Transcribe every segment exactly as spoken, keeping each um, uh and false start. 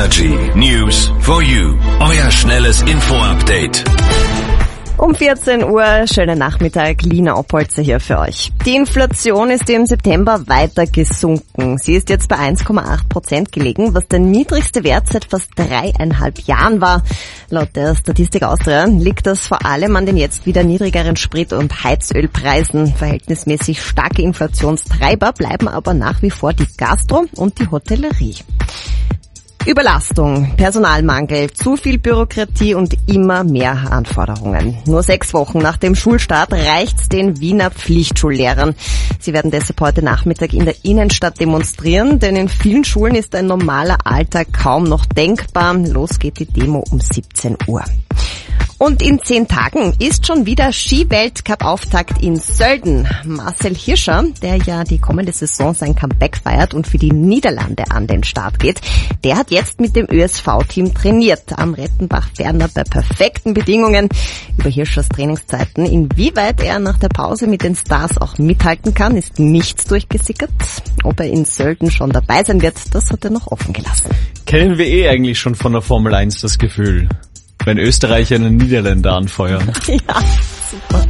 Energy News for You. Euer schnelles Info-Update. Um vierzehn Uhr, schönen Nachmittag, Lina Oppolzer hier für euch. Die Inflation ist im September weiter gesunken. Sie ist jetzt bei eins Komma acht Prozent gelegen, was der niedrigste Wert seit fast dreieinhalb Jahren war. Laut der Statistik Austria liegt das vor allem an den jetzt wieder niedrigeren Sprit- und Heizölpreisen. Verhältnismäßig starke Inflationstreiber bleiben aber nach wie vor die Gastro und die Hotellerie. Überlastung, Personalmangel, zu viel Bürokratie und immer mehr Anforderungen. Nur sechs Wochen nach dem Schulstart reicht's den Wiener Pflichtschullehrern. Sie werden deshalb heute Nachmittag in der Innenstadt demonstrieren, denn in vielen Schulen ist ein normaler Alltag kaum noch denkbar. Los geht die Demo um siebzehn Uhr. Und in zehn Tagen ist schon wieder Ski-Weltcup-Auftakt in Sölden. Marcel Hirscher, der ja die kommende Saison sein Comeback feiert und für die Niederlande an den Start geht, der hat jetzt mit dem Ö S V-Team trainiert am Rettenbach-Ferner bei perfekten Bedingungen. Über Hirschers Trainingszeiten, inwieweit er nach der Pause mit den Stars auch mithalten kann, ist nichts durchgesickert. Ob er in Sölden schon dabei sein wird, das hat er noch offen gelassen. Kennen wir eh eigentlich schon von der Formel eins das Gefühl, wenn Österreicher einen Niederländer anfeuern. Ja, super.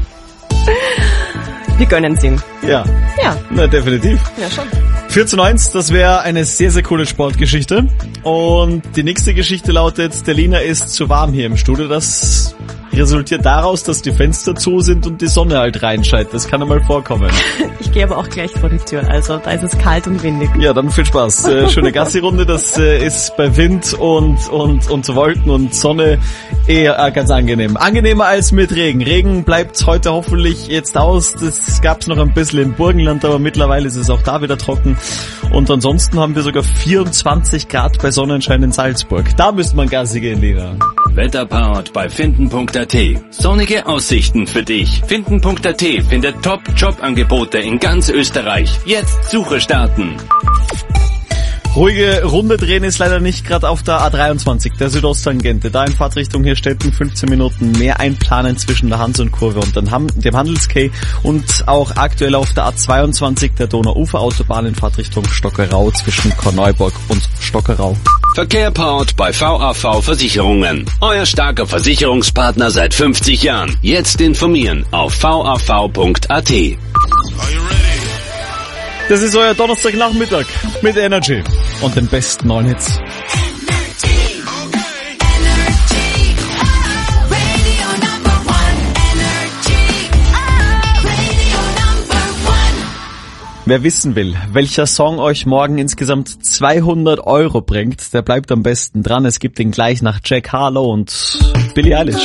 Wir gönnen's ihm. Ja. Ja. Na, definitiv. Ja, schon. vier zu eins, das wäre eine sehr, sehr coole Sportgeschichte. Und die nächste Geschichte lautet, der Lina ist zu warm hier im Studio. Das resultiert daraus, dass die Fenster zu sind und die Sonne halt reinscheint. Das kann einmal vorkommen. Ich gehe aber auch gleich vor die Tür, also da ist es kalt und windig. Ja, dann viel Spaß. Äh, schöne Gassi-Runde, das äh, ist bei Wind und und und Wolken und Sonne eher äh, ganz angenehm. Angenehmer als mit Regen. Regen bleibt heute hoffentlich jetzt aus. Das gab's noch ein bisschen im Burgenland, aber mittlerweile ist es auch da wieder trocken. Und ansonsten haben wir sogar vierundzwanzig Grad bei Sonnenschein in Salzburg. Da müsste man Gassi gehen, Lina. Wetterpowered bei finden punkt a t. Sonnige Aussichten für dich. finden punkt a t findet Top-Jobangebote in ganz Österreich. Jetzt Suche starten. Ruhige Runde drehen ist leider nicht gerade auf der A dreiundzwanzig, der Südosttangente. Da in Fahrtrichtung hier Stetten fünfzehn Minuten mehr einplanen zwischen der Hans- und Kurve und dem Handelskay. Und auch aktuell auf der A zweiundzwanzig, der Donauuferautobahn in Fahrtrichtung Stockerau zwischen Korneuburg und Stockerau. Verkehr powered bei V A V Versicherungen. Euer starker Versicherungspartner seit fünfzig Jahren. Jetzt informieren auf v a v punkt a t. Das ist euer Donnerstagnachmittag mit Energy und den besten neuen Hits. Wer wissen will, welcher Song euch morgen insgesamt zweihundert Euro bringt, der bleibt am besten dran. Es gibt ihn gleich nach Jack Harlow und Billie Eilish.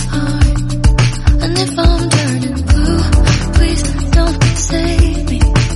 And if I'm turning blue, please don't save me.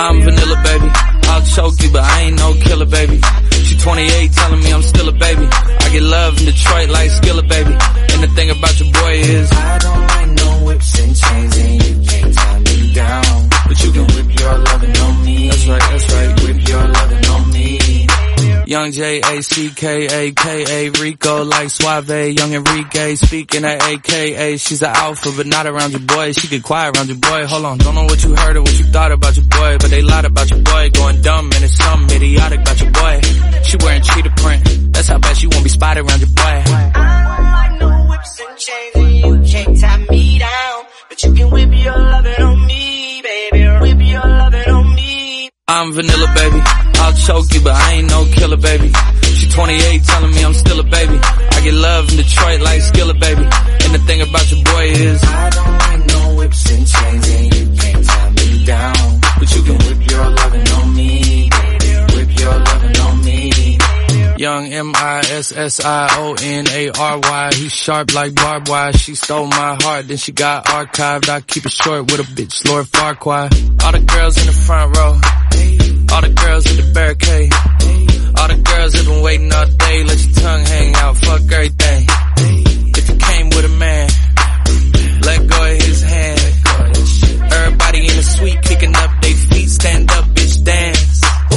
I'm vanilla, baby. I'll choke you, but I ain't no killer, baby. She twenty-eight, telling me I'm still a baby. I get love in Detroit like Skilla, baby. And the thing about your boy is I don't like no whips and chains, and you can't tie me down. But you can whip your lovin' on me. That's right, that's right, whip your lovin' on me. Young J A C K A K A Rico like Suave, young Enrique speaking at A K A. She's an alpha but not around your boy. She get quiet around your boy. Hold on, don't know what you heard or what you thought about your boy, but they lied about your boy. Going dumb and it's something idiotic about your boy. She wearing cheetah print. That's how bad she won't be spotted around your boy. I don't like no whips and chains, and you can't tie me down. But you can whip your lovin' on me, baby. Whip your lovin' on me. I'm vanilla, baby. I'll choke you, but I ain't no killer, baby. She twenty-eight, telling me I'm still a baby. I get love in Detroit like Skilla, baby. And the thing about your boy is I don't like no whips and chains, and you can't tie me down. But you can whip your lovin' on me, baby. Whip your lovin' on me. Young M I S S I O N A R Y. He's sharp like barbed wire. She stole my heart, then she got archived. I keep it short with a bitch, Lord Farquaad. All the girls in the front row, all the girls in the barricade, all the girls have been waiting all day. Let your tongue hang out, fuck everything. If you came with a man, let go of his hand. Everybody in the suite kicking up their feet. Stand up, bitch, dance.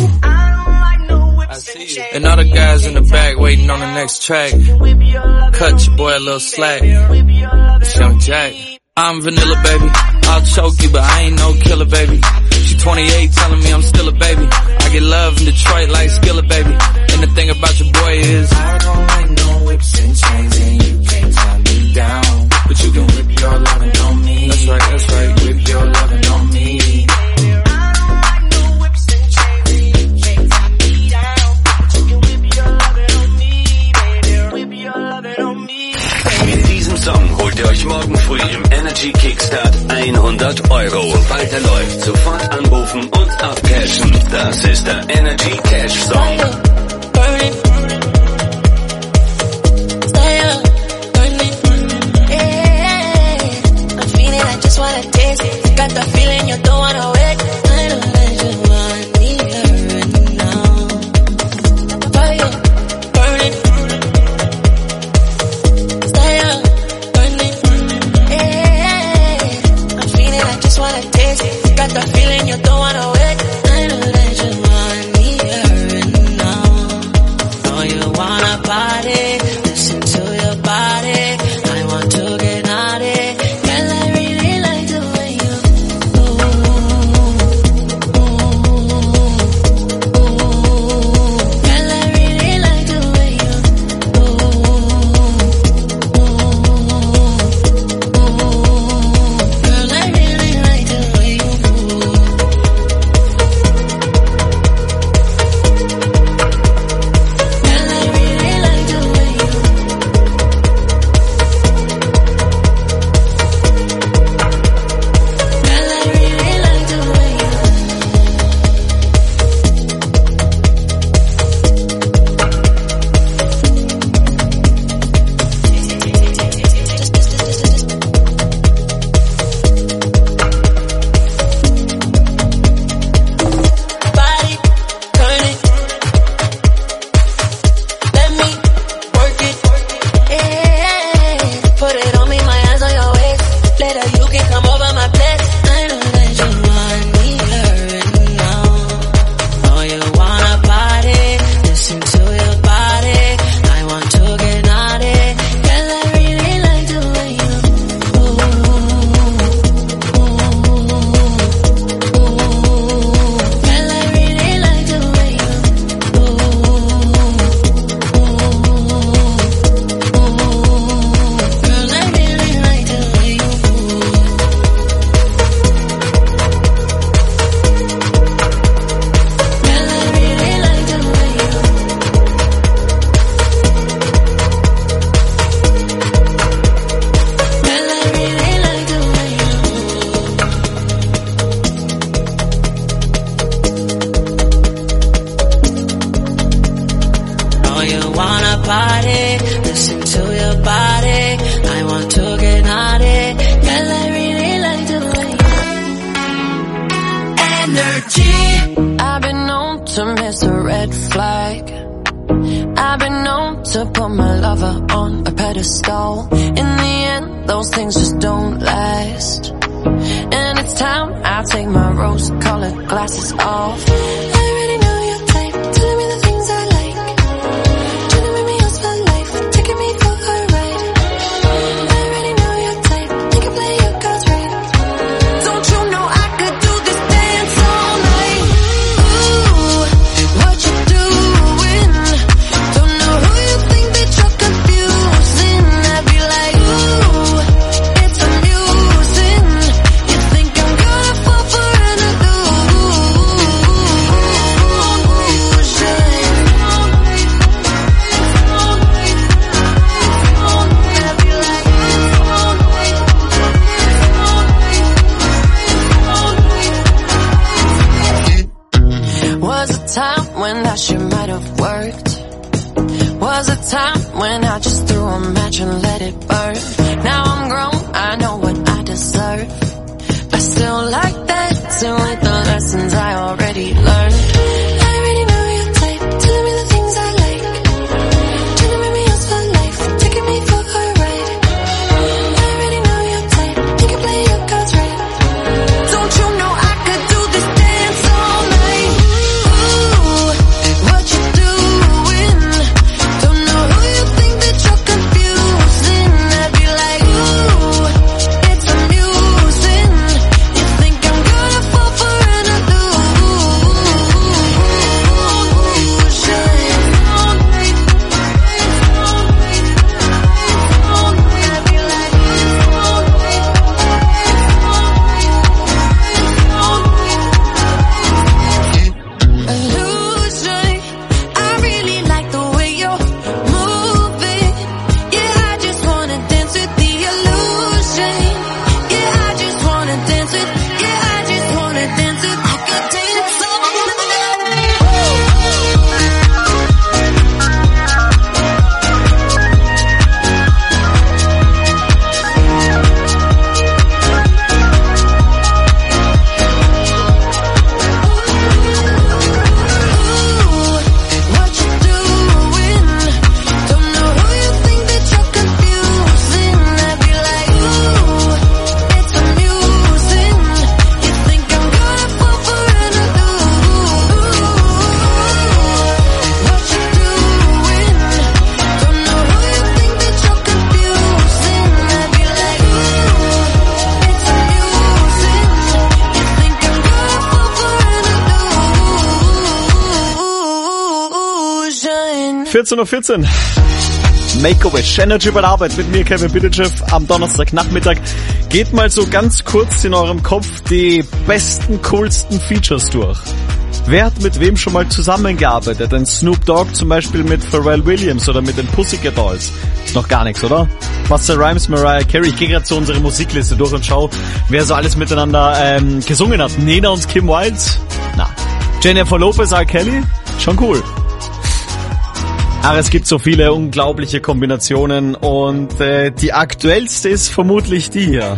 I see you. And all the guys in the back waiting on the next track. Cut your boy a little slack. It's Young Jack. I'm vanilla, baby. I'll choke you, but I ain't no killer, baby. She twenty-eight, telling me I'm still a baby. I get love in Detroit like Skilla, baby. And the thing about your boy is I don't like no whips and chains, and you can't tie me down. But you can whip your lovin' on me. That's right, that's right, whip your lovin' on me. Mit diesem Song holt ihr euch morgen früh im Energy Kickstart hundert Euro. Sobald er läuft, sofort anrufen und abcashen. Das ist der Energy Cash Song. Got the feeling you don't wanna wait. I know that you want me here now. Fire, burning. Stay up, burning. Yeah, I'm feeling I just wanna taste it. Got the feeling you don't wanna wait. I know that you want me here now. Know you wanna party, listen to your body. I want to get naughty. Girl, I really like the way you to miss a red flag. I've been known to put my lover on a pedestal. In the end, those things just don't last. And it's time I take my rose-colored glasses off. I already know your type, telling me the things I like. Trying to make me yours for life, taking me for a ride. I already know your type, you can play your cards right. Don't you know I could do this dance all night? Ooh, what you doing? Don't know who you think that you're confusing. I'd be like, ooh, it's amusing. You think I'm gonna fall for an illusion? Was a time when that shit might have worked. Was a time when I just threw a match and let it burn. Now I'm grown, I know what I deserve. I still like that, still with the lessons I already learned. I already know your type, telling me the things I like. Trying to make me yours for life, taking me for a ride. I already know your type, you can play your cards right. Don't you know I could do this dance all night? Ooh, what you doing? Don't know who you think that you're confusing. I'd be like, ooh, it's amusing. You think I'm gonna fall for an illusion. I really like the way you're moving. Yeah, I just wanna dance with the illusion. Yeah, I just wanna dance with. Yeah, I just wanna dance with. I could dance all night. What you doing? Don't know who you think that you're confusing. I'd be like, ooh, it's amusing. You think I'm gonna fall for an illusion? What you doing? Don't know who you think that you're confusing. I'd be like, ooh, it's amusing. You think I'm gonna fall for an illusion? vierzehn Uhr vierzehn. Make-A-Wish, Energy bei der Arbeit mit mir, Kevin Biddlechev, am Donnerstagnachmittag. Geht mal so ganz kurz in eurem Kopf die besten, coolsten Features durch. Wer hat mit wem schon mal zusammengearbeitet? Ein Snoop Dogg zum Beispiel mit Pharrell Williams oder mit den Pussycat Dolls. Ist noch gar nichts, oder? Busta Rhymes, Mariah Carey. Ich gehe gerade so unsere Musikliste durch und schau, wer so alles miteinander ähm, gesungen hat. Nena und Kim Wilde? Na. Jennifer Lopez, R. Kelly? Schon cool. Aber es gibt so viele unglaubliche Kombinationen und äh, die aktuellste ist vermutlich die hier.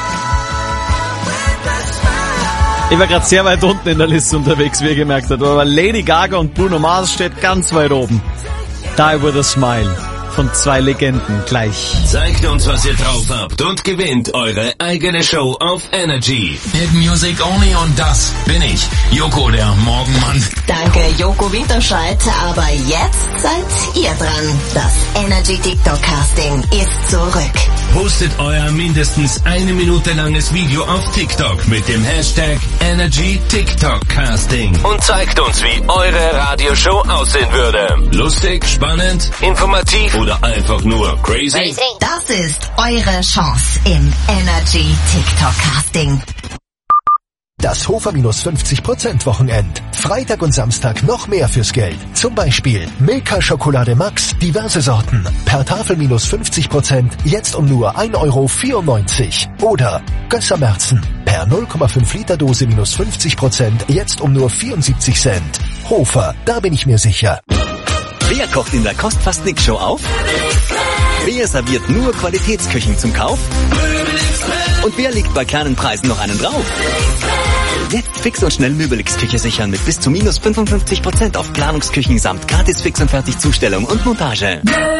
Ich war gerade sehr weit unten in der Liste unterwegs, wie ihr gemerkt habt, aber Lady Gaga und Bruno Mars steht ganz weit oben. Die with a Smile von zwei Legenden gleich. Zeigt uns, was ihr drauf habt und gewinnt eure eigene Show auf Energy. Hit Music only und das bin ich, Joko, der Morgenmann. Danke, Joko Winterscheid. Aber jetzt seid ihr dran. Das Energy TikTok Casting ist zurück. Postet euer mindestens eine Minute langes Video auf TikTok mit dem Hashtag Energy TikTok Casting und zeigt uns, wie eure Radioshow aussehen würde. Lustig, spannend, informativ oder einfach nur crazy? Das ist eure Chance im Energy TikTok Casting. Das Hofer minus fünfzig Prozent Wochenend. Freitag und Samstag noch mehr fürs Geld. Zum Beispiel Milka Schokolade Max, diverse Sorten. Per Tafel minus fünfzig Prozent, jetzt um nur ein Euro vierundneunzig. Oder Gösser Märzen. Per null Komma fünf Liter Dose minus fünfzig Prozent, jetzt um nur vierundsiebzig Cent. Hofer, da bin ich mir sicher. Wer kocht in der Kost fast nix Show auf? Wer serviert nur Qualitätsküchen zum Kauf? Und wer legt bei kleinen Preisen noch einen drauf? Jetzt fix und schnell Möbelix-Küche sichern mit bis zu minus fünfundfünfzig Prozent auf Planungsküchen samt gratis Fix und Fertig Zustellung und Montage.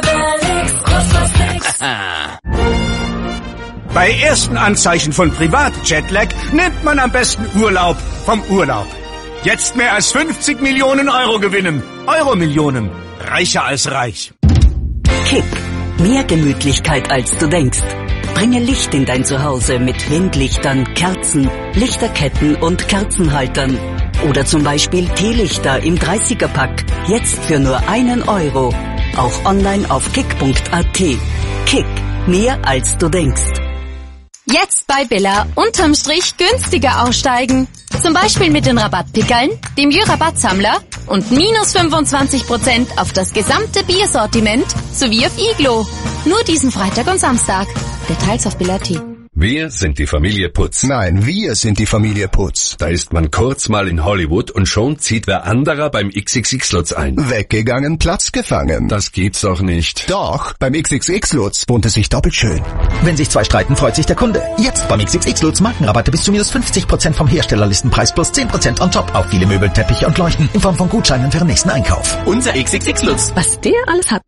Bei ersten Anzeichen von Privat-Jetlag nimmt man am besten Urlaub vom Urlaub. Jetzt mehr als fünfzig Millionen Euro gewinnen. Euro-Millionen. Reicher als reich. Kick. Mehr Gemütlichkeit als du denkst. Bringe Licht in dein Zuhause mit Windlichtern, Kerzen, Lichterketten und Kerzenhaltern. Oder zum Beispiel Teelichter im dreißiger-Pack. Jetzt für nur einen Euro. Auch online auf kick punkt a t. Kick. Mehr als du denkst. Jetzt bei Billa unterm Strich günstiger aussteigen. Zum Beispiel mit den Rabattpickeln, dem Jö-Rabattsammler und minus fünfundzwanzig Prozent auf das gesamte Biersortiment sowie auf Iglo. Nur diesen Freitag und Samstag. Details auf Billa punkt a t. Wir sind die Familie Putz. Nein, wir sind die Familie Putz. Da ist man kurz mal in Hollywood und schon zieht wer anderer beim X X X-Lutz ein. Weggegangen, Platz gefangen. Das gibt's doch nicht. Doch, beim X X X-Lutz wohnt es sich doppelt schön. Wenn sich zwei streiten, freut sich der Kunde. Jetzt beim X X X-Lutz Markenrabatte bis zu minus fünfzig Prozent vom Herstellerlistenpreis plus zehn Prozent on top auf viele Möbel, Teppiche und Leuchten in Form von Gutscheinen für den nächsten Einkauf. Unser X X X-Lutz. Was der alles hat.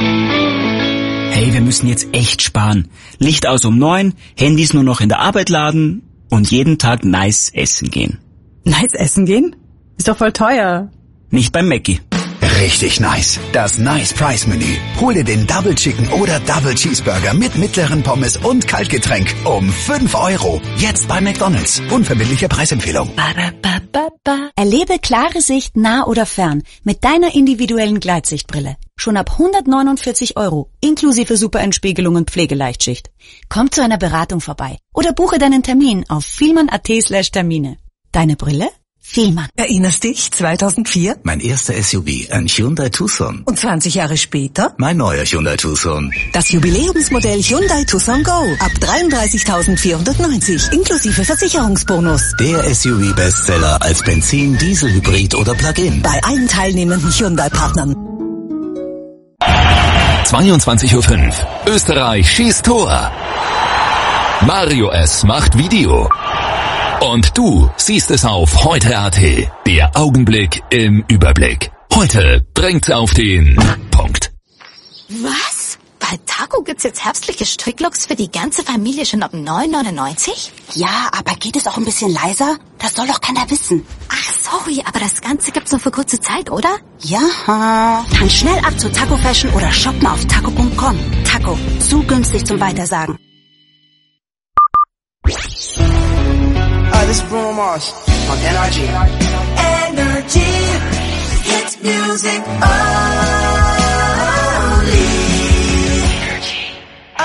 Hey, wir müssen jetzt echt sparen. Licht aus um neun, Handys nur noch in der Arbeit laden und jeden Tag nice essen gehen. Nice essen gehen? Ist doch voll teuer. Nicht beim Mackie. Richtig nice. Das Nice Price Menü. Hol dir den Double Chicken oder Double Cheeseburger mit mittleren Pommes und Kaltgetränk um fünf Euro. Jetzt bei McDonald's. Unverbindliche Preisempfehlung. Erlebe klare Sicht nah oder fern mit deiner individuellen Gleitsichtbrille. Schon ab hundertneunundvierzig Euro, inklusive Superentspiegelung und Pflegeleichtschicht. Komm zu einer Beratung vorbei oder buche deinen Termin auf vielmann punkt a t slash Termine. Deine Brille? Vielmann. Erinnerst dich, zweitausendvier? Mein erster S U V, ein Hyundai Tucson. Und zwanzig Jahre später? Mein neuer Hyundai Tucson. Das Jubiläumsmodell Hyundai Tucson Go. Ab dreiunddreißigtausendvierhundertneunzig, inklusive Versicherungsbonus. Der S U V-Bestseller als Benzin, Diesel, Hybrid oder Plug-in. Bei allen teilnehmenden Hyundai-Partnern. zweiundzwanzig Uhr fünf. Österreich schießt Tor. Mario S. macht Video. Und du siehst es auf heute punkt a t. Der Augenblick im Überblick. Heute bringt's auf den Punkt. Was? Bei Taco gibt's jetzt herbstliche Stricklocks für die ganze Familie schon ab neun neunundneunzig? Ja, aber geht es auch ein bisschen leiser? Das soll doch keiner wissen. Ach, sorry, aber das Ganze gibt's nur für kurze Zeit, oder? Ja. Dann schnell ab zu Taco Fashion oder shoppen auf taco punkt com. Taco, zu günstig zum Weitersagen. Hi, this is Bruno Mars on N R G. Energy, hit music only. I,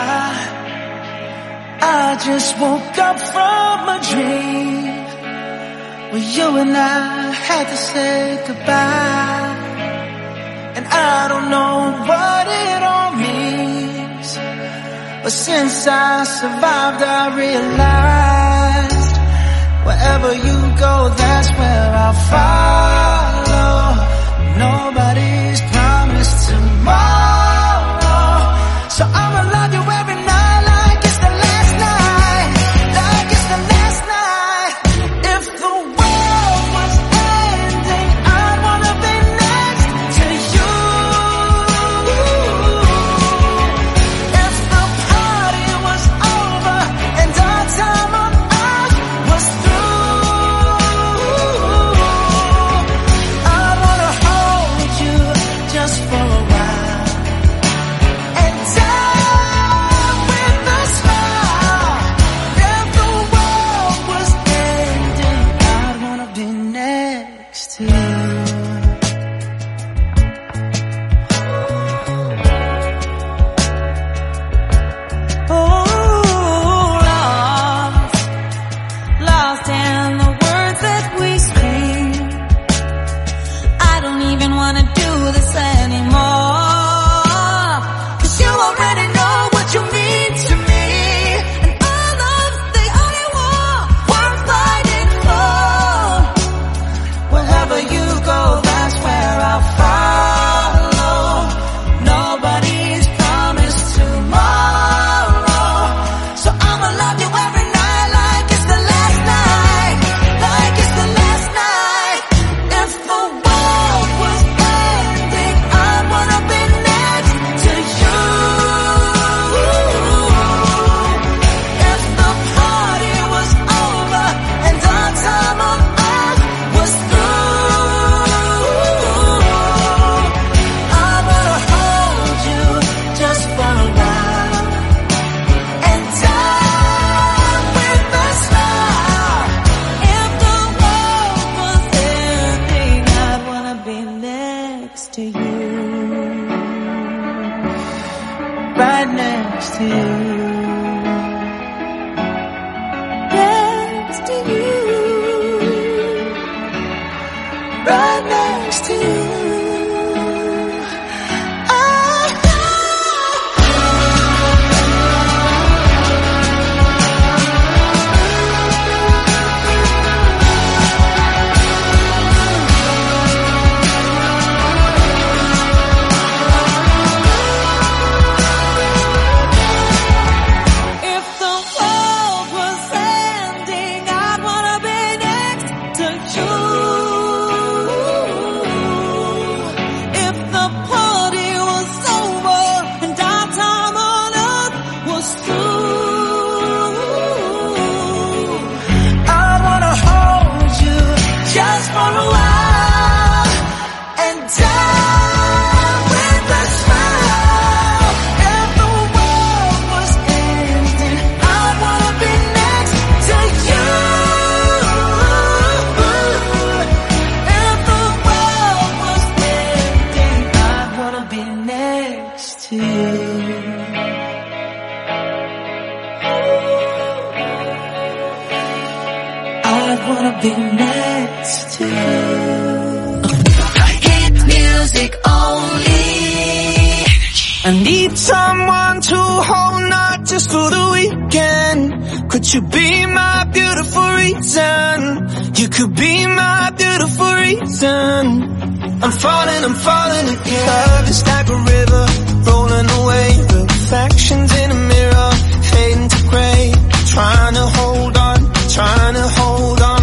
I just woke up from a dream where you and I had to say goodbye. And I don't know what it all means, but since I survived I realized wherever you go, that's where I'll follow. Nobody's promised tomorrow, so I'ma love you every night like it's the last night, like it's the last night. If the world was ending, I'd wanna be next to you. If the party was over and our time on next to you, right next to you. Be next to you. Hit music only. I need someone to hold, not just for the weekend. Could you be my beautiful reason? You could be my beautiful reason. I'm falling, I'm falling again. Love is like a river, rolling away. Reflections in a mirror, fading to grey. Trying to hold on, trying to hold on.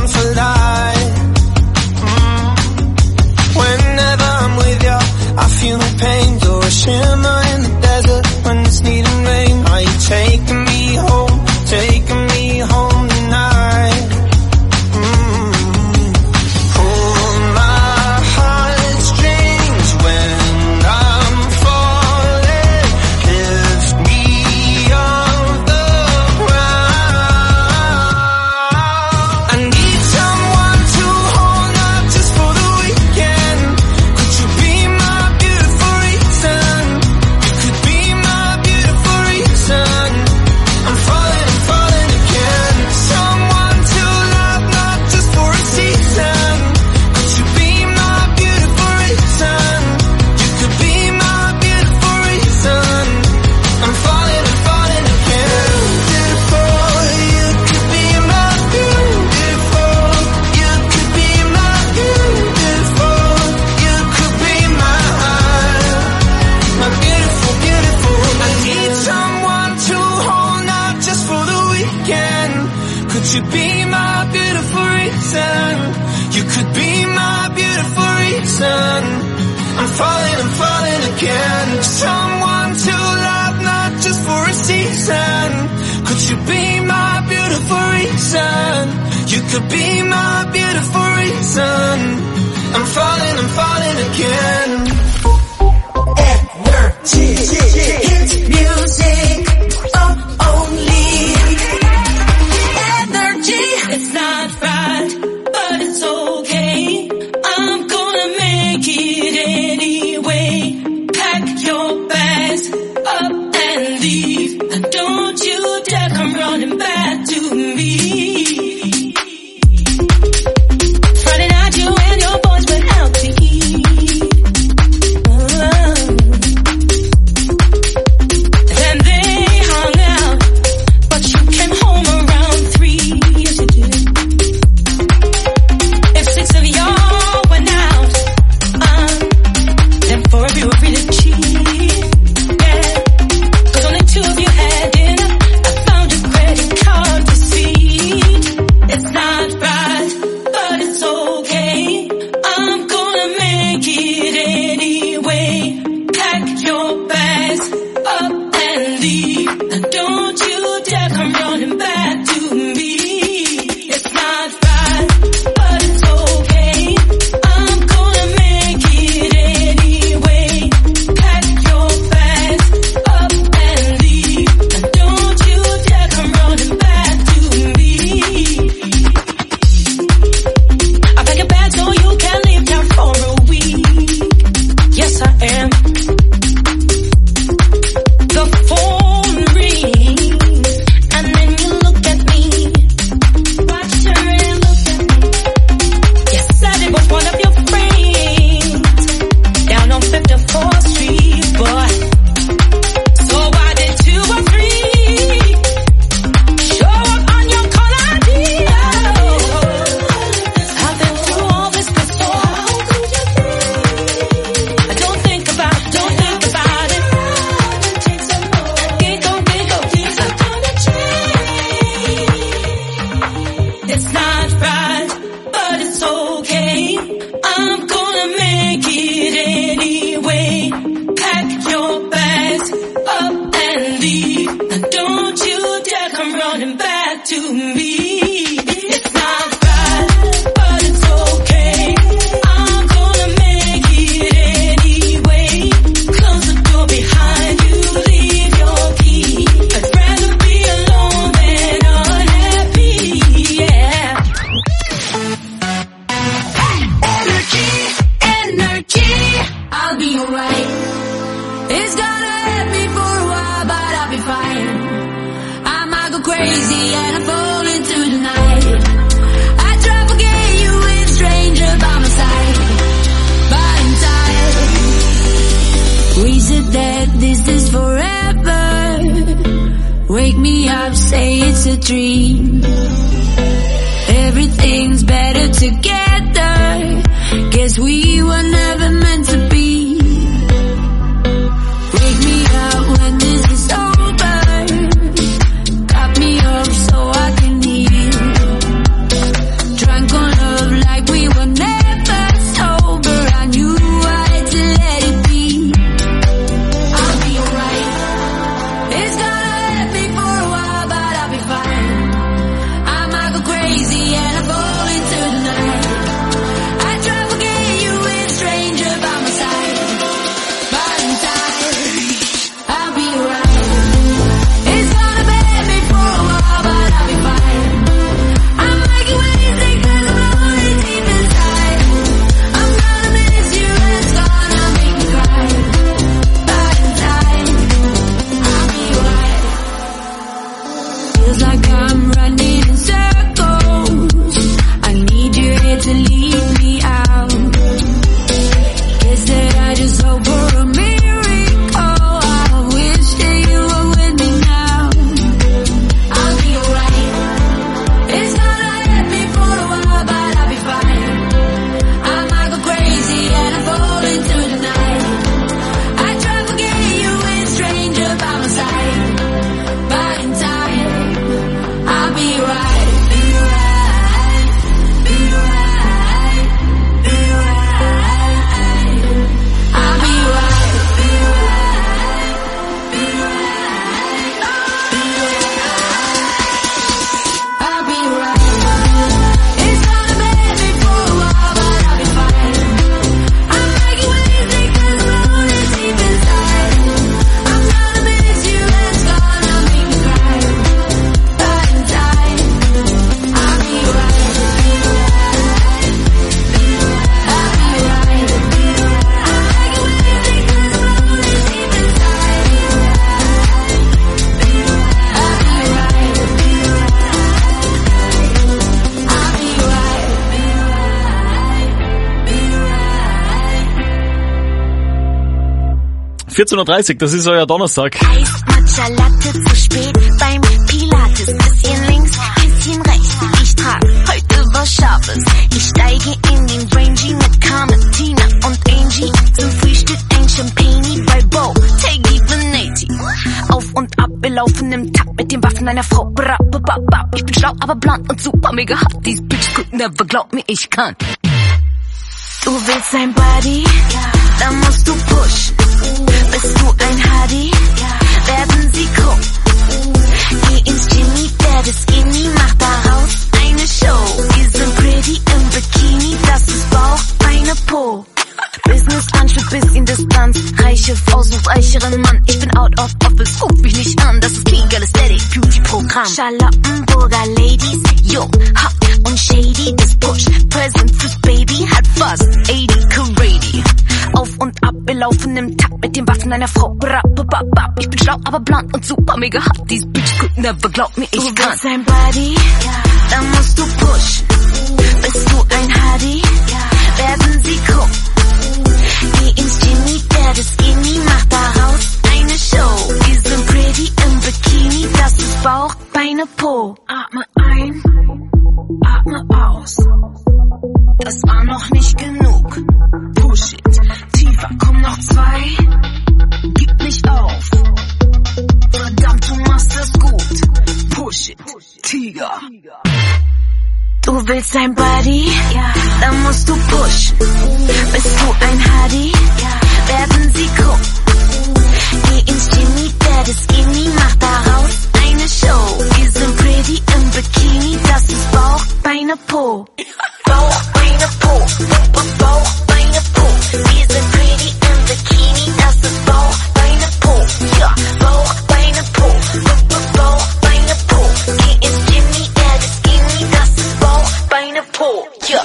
I feel no pain, you're a shimmer in the desert when it's needing rain. Are you taking me home, taking me home tonight? Mm-hmm. Pull my heartstrings when I'm falling. Lift me off the ground. I need someone to hold, not just for the weekend. Could you be my Could you be my beautiful reason? You could be my beautiful reason. I'm falling, I'm falling again. Someone to love, not just for a season. Could you be my beautiful reason? You could be my beautiful reason. I'm falling, I'm falling again. Energy, hit music, oh, only. It's not right, but it's okay. I'm gonna make it anyway. Pack your bags up and leave. And don't you dare come running back to me. Friday night you and your boys went out to eat. Oh. together. Guess we were never meant to be. Wake me up when this is over. Got me up so I can heal. Drunk on love like we were never sober. I knew I had to let it be. I'll be alright. It's gonna hurt me for a while, but I'll be fine. I might go crazy and I fall into the night. I try to forget you with a stranger by my side, but inside I'll be alright. It's gonna hurt me for a while, but I'll be fine. I might get wasted 'cause I'm lonely deep inside. I'm gonna miss you and it's gonna make me cry, but inside I'll be alright. Feels like I'm running in circles. I need you here to lead me out. Guess that I just hope for a miracle. I wish that you were with me now. I'll be alright. It's gonna hurt me for a while, but I'll be fine. I might go crazy and I fall into the night. I try to forget you with a stranger by my side, but in time I'll be right. Be right. Be right. Be right. I'll be right. Be right. Be right. I'll be right. It's gonna hurt me for a while, but I'll be fine. I might get wasted 'cause I'm lonely deep inside. I'm gonna miss you and it's gonna make me cry, but inside I'll be right. I'll be right. I might get wasted 'cause I'm lonely deep inside. I'll be right. I'll be right. vierzehn Uhr dreißig, das ist euer Donnerstag. Eis, Matcha Latte zu spät beim Pilates. Bisschen links, bisschen rechts. Ich trag heute was Scharfes. Ich steige in den Rangy mit Carmen, Tina und Angie. Zum Frühstück ein Champagne bei Bo, Teggy Venati. Auf und ab, wir laufen im Takt mit den Waffen einer Frau. Bra, ba, ba, ba. Ich bin schlau, aber blond und super mega hot. These bitches could never, glaub mir, ich kann. Du willst ein Buddy? Dann musst du pushen. Bist du ein Hardy? Werden sie gucken. Geh ins Jimmy, der das Skinny, mach daraus eine Show. Wir sind pretty im Bikini, das ist Bauch, Beine, Po. Business Anschub, bisschen Distanz. Reiche Frau sucht reicheren Mann. Ich bin out of office, ruf mich nicht an. Das ist Kegel Aesthetic Beauty Programm. Charlottenburger Ladies, jung, hot und shady. Das Push, Present fürs Baby, hat fast achtzig Karate. Auf und ab, wir laufen im Takt mit den Waffen einer Frau. Bra, ba, ba, ba. Ich bin schlau, aber blond und super mega hot. These bitches could never, glaub mir, ich Du kann. willst ein Buddy? Dann musst du pushen. Bist du ein Hardy? Werden sie gucken. Geh ins Jimmy, der das Skinny, mach daraus eine Show. Wir sind pretty im Bikini, das ist Bauch, Beine, Po. Atme ein, atme aus. Das war noch nicht genug. Push it, tiefer, komm noch zwei. Gib nicht auf. Verdammt, du machst das gut. Push it, Tiger. Du willst ein Buddy? Dann musst du pushen. Bist du ein Hardy? Werden sie gucken. Geh ins Jimmy, der das Skinny, mach daraus eine Show. Wir sind pretty im Bikini, das ist Bauch, Beine, Po. Bauch, Beine, Po. Bauch, Beine, Po. Wir sind pretty im Bikini, das ist Bauch, Beine, Po. Ja, Bauch, Beine, Po. Bauch, Beine, Po. Geh ins Jimmy, der das Skinny, das ist Bauch, Beine, Po. Ja.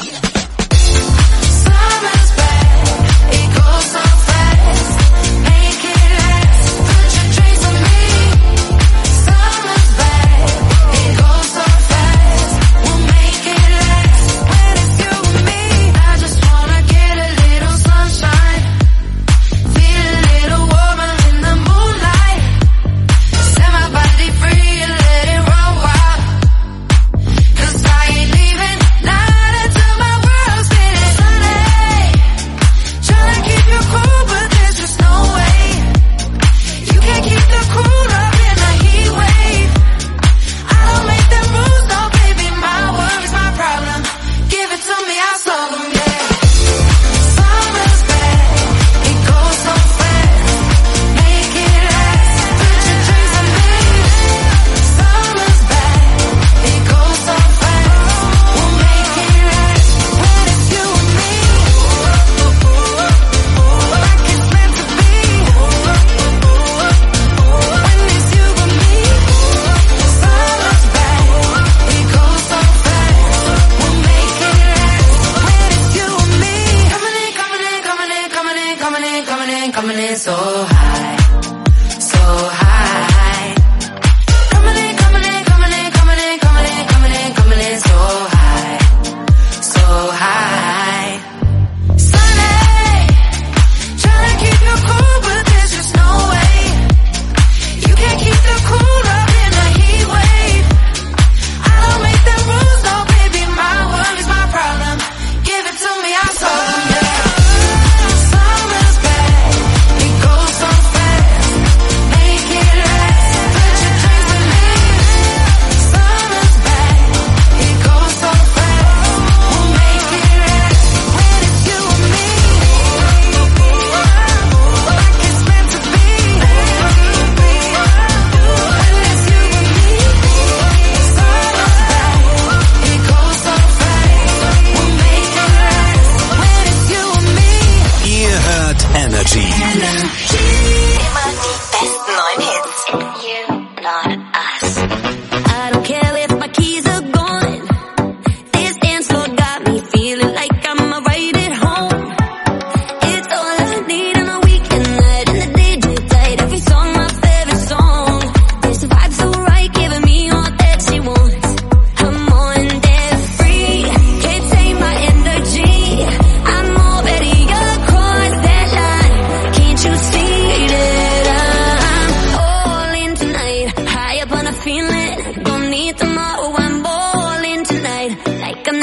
Summer's back, it goes so fast. Make it last, put your trace on me. Summer's back, it goes so fast. We'll make it last when it's you and me. I just wanna get a little sunshine, feel a little warmer in the moonlight. Set my body free and let it run wild. 'Cause I ain't leaving, not until my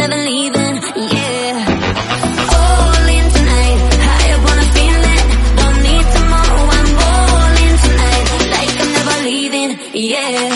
never leaving, yeah. All in tonight, high up on a feeling. Don't need tomorrow, I'm all in tonight. Like I'm never leaving, yeah.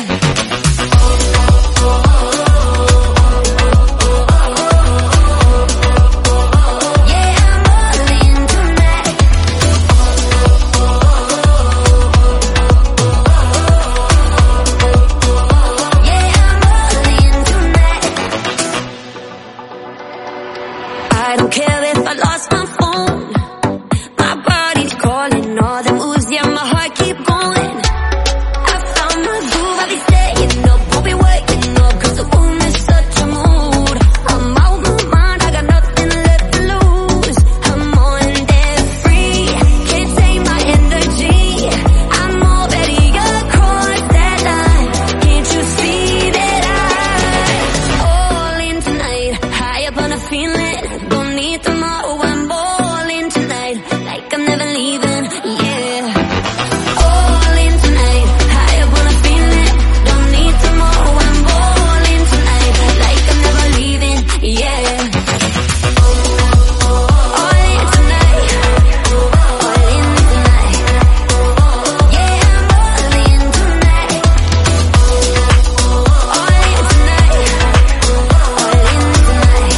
I don't care if I lost my phone. My body's calling, all the moves, yeah, my heart keep going. I found my groove, I'll be staying up, won't be waking up, cause the room is such a mood. I'm out my mind, I got nothing left to lose. I'm on there free, can't take my energy. I'm already across that line, can't you see that I'm all in tonight, high up on a feeling. Don't need tomorrow, I'm all in tonight, like I'm never leaving, yeah. All in tonight, high up on a feeling. Don't need tomorrow, I'm all in tonight, like I'm never leaving, yeah. All in tonight, all in tonight, yeah, I'm all in tonight. All in tonight, all in tonight.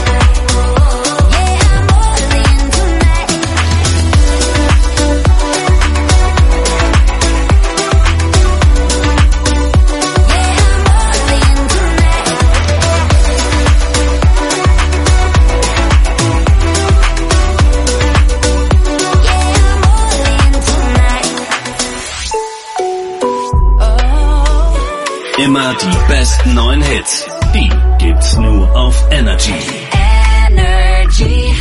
Immer die besten neuen Hits, die gibt's nur auf Energy. Energy.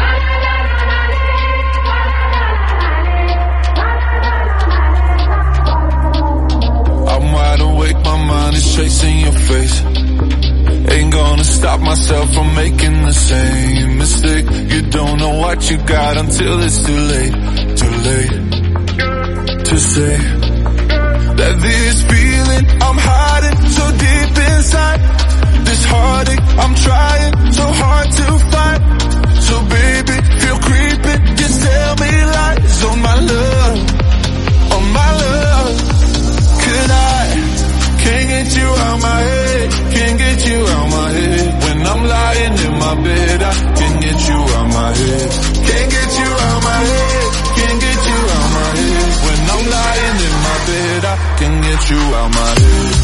I'm wide awake, my mind is chasing your face. Ain't gonna stop myself from making the same mistake. You don't know what you got until it's too late, too late to say that this feeling I'm hiding so deep inside. This heartache I'm trying so hard to fight. So baby, feel creeping, just tell me lies on my love, on my love. Could I, can't get you out my head, can't get you out my head. When I'm lying in my bed, I can't get you out my head. Can't get you out my head, can't get you out my head. When I'm lying in my bed, I can get you out my head.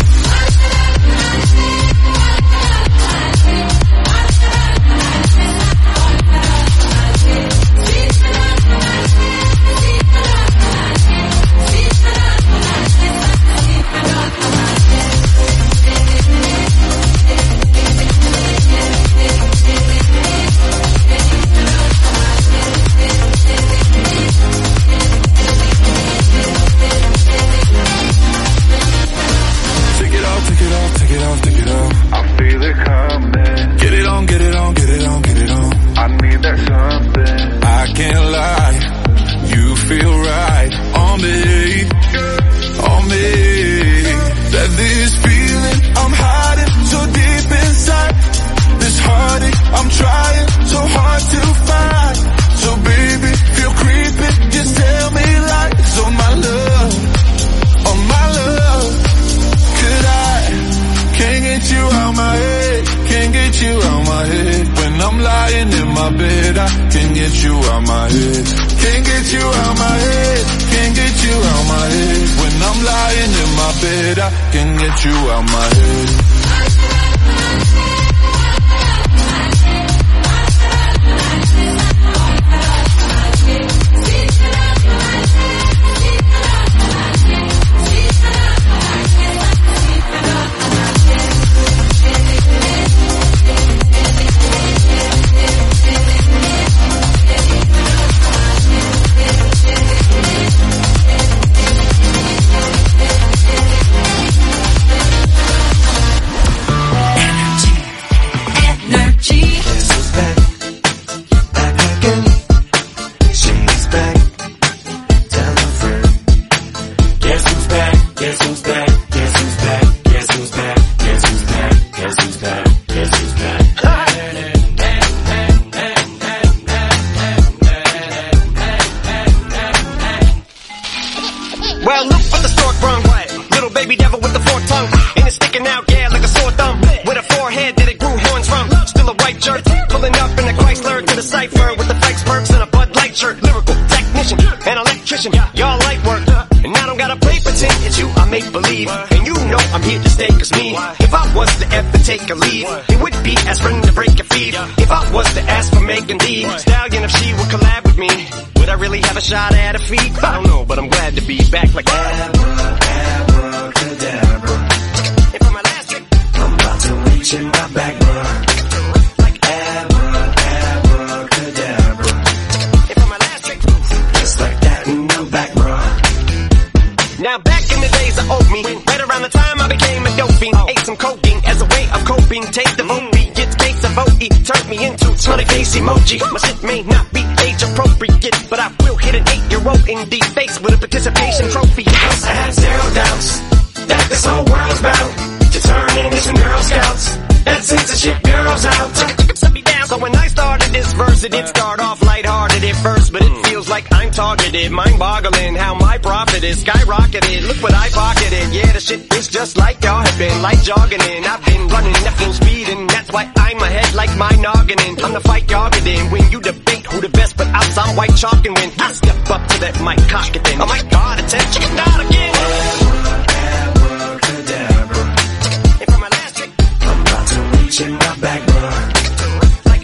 cipher with the flex perks and a Bud Light shirt. Lyrical technician, an electrician, y'all light work. And I don't gotta play pretend, it's you I make believe. And you know I'm here to stay, cause me, if I was to ever take a leave, it would be as friend to break a feed. If I was to ask for Megan D Stallion, if she would collab with me, would I really have a shot at a feat? I don't know, but I'm glad to be back like abracadabra. And for my last trick, I'm about to reach in my back, bruh. Like abracadabra. And for my last trick, just like that, and I'm back, bruh. Now back in the days of old me, right around the time I became a dope fiend, ate some cocaine as a way of coping, taste of opiates, case of O E, turned me into smiley face emoji. My shit may not be age appropriate, but I will hit an eight-year-old in the face with a participation trophy. I have zero doubts that this whole world's bound to turn into some Girl Scouts that censorship bureaus out. Set me down. So when I started this verse, it did start off lighthearted at first, but it feels like I'm targeted, mind-boggling how my profit is skyrocketed. Look what I pocketed. Yeah, the shit is just like y'all have been, like jogging in. I've been running at full speed, and that's why I'm ahead like my noggin in. I'm the fight y'all get in when you debate who the best, but I'm some white chalk, and when I step up to that mic, cock it then. Oh my God, attention, not again. Abracadabra. And for my last trick, I'm about to reach in my back, bruh. Like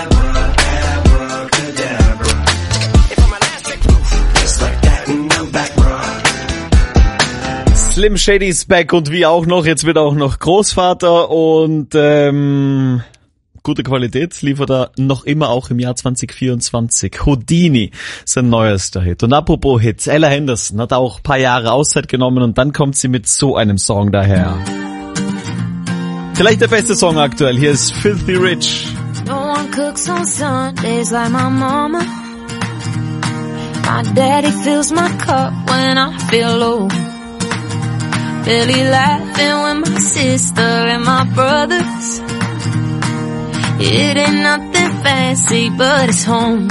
abracadabra. And for my last trick, just like that, and I'm back, bruh. Slim Shady's back und wie auch noch, jetzt wird auch noch Großvater und ähm, gute Qualität liefert er noch immer auch im Jahr zwanzig vierundzwanzig. Houdini, sein neuester Hit. Und apropos Hits, Ella Henderson hat auch ein paar Jahre Auszeit genommen und dann kommt sie mit so einem Song daher. Vielleicht der beste Song aktuell, hier ist Filthy Rich. No one cooks on Sundays like my mama. My daddy fills my cup when I feel low. Barely laughing with my sister and my brothers. It ain't nothing fancy, but it's home.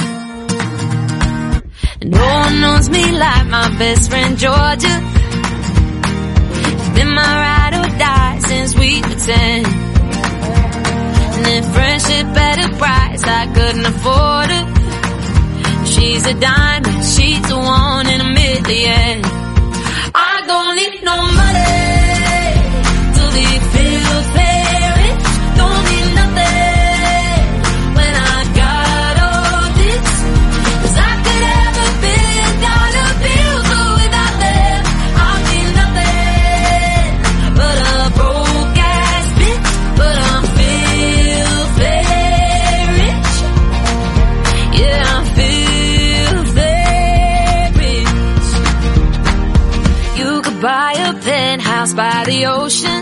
And no one knows me like my best friend Georgia. It's been my ride or die since we were ten. And then friendship at a price I couldn't afford it. She's a diamond, she's the one in a million. I don't need no money to be filthy rich. Don't need nothing when I got all this. 'Cause I could have a billion dollar bills, but without them I'll be nothing but a broke ass bitch. But I'm filthy rich. Yeah, I'm filthy rich. You could buy a penthouse by the ocean,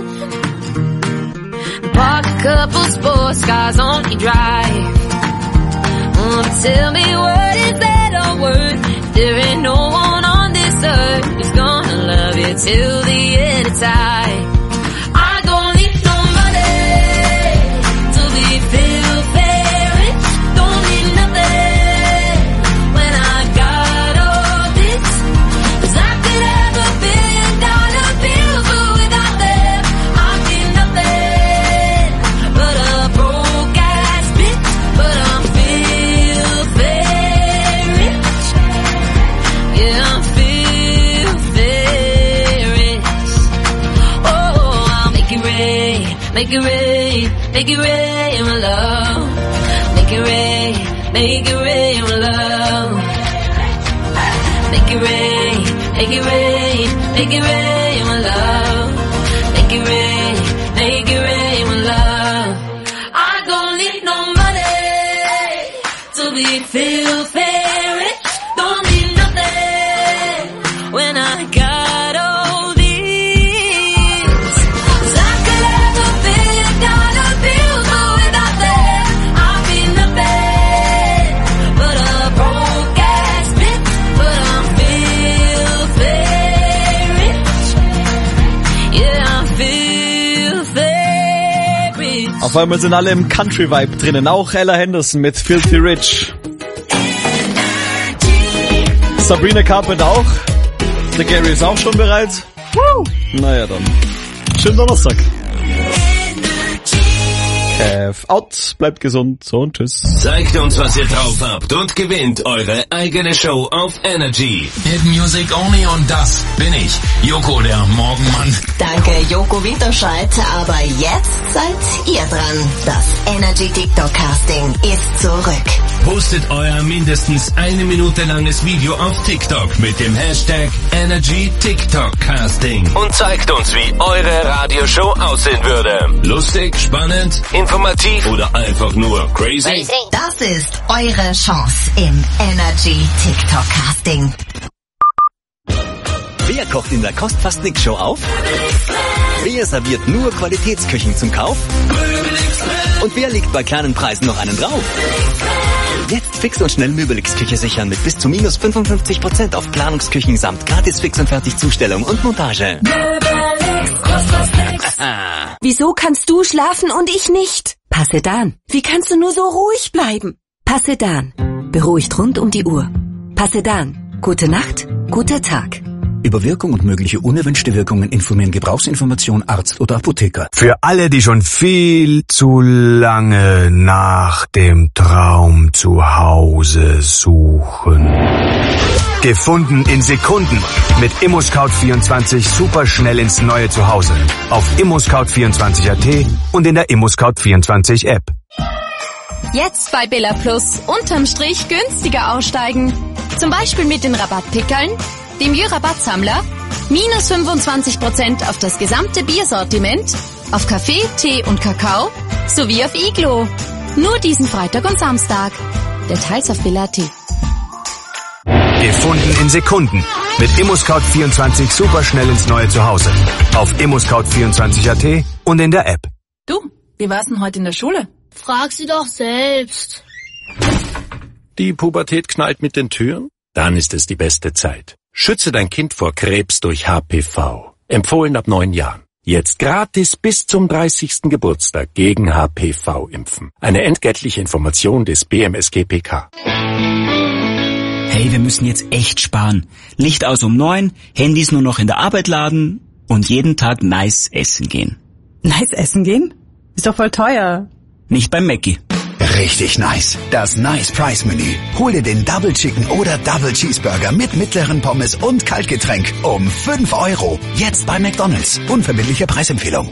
park a couple sports cars on your drive. Oh, but tell me, what is that all worth? There ain't no one on this earth who's gonna love you till the end of time. I don't need no money to be filthy rich. Don't need nothing when I got all this. 'Cause I could have a billion dollar bills, but without them I'd be nothing but a broke ass bitch. But I'm filthy rich. Yeah, I'm filthy rich. Oh, I'll make it rain, make it rain, make it rain with love. Make it rain, make it rain with love. Make it rain, make it rain, make it rain with love. Make it rain, make it rain with love. I don't need no money to be filthy rich. Don't need nothing when I got all this. 'Cause I could have a billion dollar bills, but without them I'd be nothing but a broke ass bitch. But I'm filthy rich. Yeah, I'm filthy rich. Auf einmal sind alle im Country-Vibe drinnen, auch Ella Henderson mit Filthy Rich. Sabrina Carpenter auch. Der Gary ist auch schon bereit. Woo. Naja dann. Schönen Donnerstag. Äh, out, bleibt gesund, so und tschüss. Zeigt uns, was ihr drauf habt und gewinnt eure eigene Show auf Energy. Hit Music Only und das bin ich, Joko, der Morgenmann. Danke, Joko Winterscheid, aber jetzt seid ihr dran. Das Energy TikTok Casting ist zurück. Postet euer mindestens eine Minute langes Video auf TikTok mit dem Hashtag Energy TikTok Casting und zeigt uns, wie eure Radioshow aussehen würde. Lustig, spannend, informativ oder einfach nur crazy? Das ist eure Chance im Energy TikTok Casting. Wer kocht in der Kost-Fast-Nix-Show auf? Wer serviert nur Qualitätsküchen zum Kauf? Und wer legt bei kleinen Preisen noch einen drauf? Jetzt fix und schnell Möbelix-Küche sichern mit bis zu minus fünfundfünfzig Prozent auf Planungsküchen samt gratis Fix und Fertig Zustellung und Montage. Wieso kannst du schlafen und ich nicht? Passedan. Wie kannst du nur so ruhig bleiben? Passedan. Beruhigt rund um die Uhr. Passedan. Gute Nacht, guter Tag. Über Wirkung und mögliche unerwünschte Wirkungen informieren Gebrauchsinformation Arzt oder Apotheker. Für alle, die schon viel zu lange nach dem Traum zu Hause suchen. Gefunden in Sekunden. Mit ImmoScout vierundzwanzig super schnell ins neue Zuhause. Auf immoscout vierundzwanzig Punkt at und in der ImmoScout vierundzwanzig App. Jetzt bei Billa Plus unterm Strich günstiger aussteigen. Zum Beispiel mit den Rabattpickeln, dem Jö-Rabattsammler, minus fünfundzwanzig Prozent auf das gesamte Biersortiment, auf Kaffee, Tee und Kakao sowie auf Iglo. Nur diesen Freitag und Samstag. Details auf Billa Punkt at. Gefunden in Sekunden. Mit ImmoScout vierundzwanzig super schnell ins neue Zuhause. Auf immoscout vierundzwanzig Punkt at und in der App. Du, wie war's denn heute in der Schule? Frag sie doch selbst. Die Pubertät knallt mit den Türen? Dann ist es die beste Zeit. Schütze dein Kind vor Krebs durch H P V. Empfohlen ab neun Jahren. Jetzt gratis bis zum dreißigsten Geburtstag gegen H P V impfen. Eine entgeltliche Information des B M S G P K. Hey, wir müssen jetzt echt sparen. Licht aus um neun, Handys nur noch in der Arbeit laden und jeden Tag nice essen gehen. Nice essen gehen? Ist doch voll teuer. Nicht beim Mackie. Richtig nice. Das Nice Price Menü. Hol dir den Double Chicken oder Double Cheeseburger mit mittleren Pommes und Kaltgetränk um fünf Euro. Jetzt bei McDonald's. Unverbindliche Preisempfehlung.